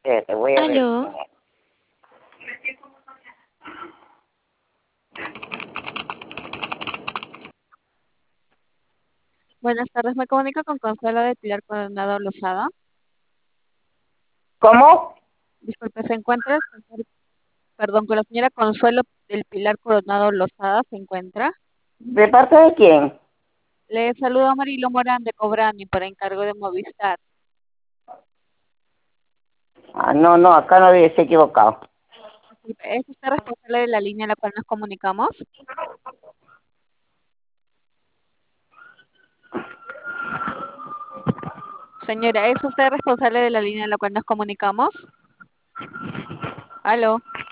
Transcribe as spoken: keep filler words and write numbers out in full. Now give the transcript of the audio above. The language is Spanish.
Eh, te voy a ver. Aló, Buenas tardes, me comunico con Consuelo de Pilar Coronado Lozada. ¿Cómo? Disculpe, ¿se encuentra? el señor- Perdón, con la señora Consuelo del Pilar Coronado Lozada se encuentra. ¿De parte de quién? Le saludo a Marilo Morán de Cobrani por encargo de Movistar. Ah, no, no, acá no había, se equivocado. Disculpe, ¿es usted responsable de la línea en la cual nos comunicamos? Señora, ¿es usted responsable de la línea en la cual nos comunicamos? Aló.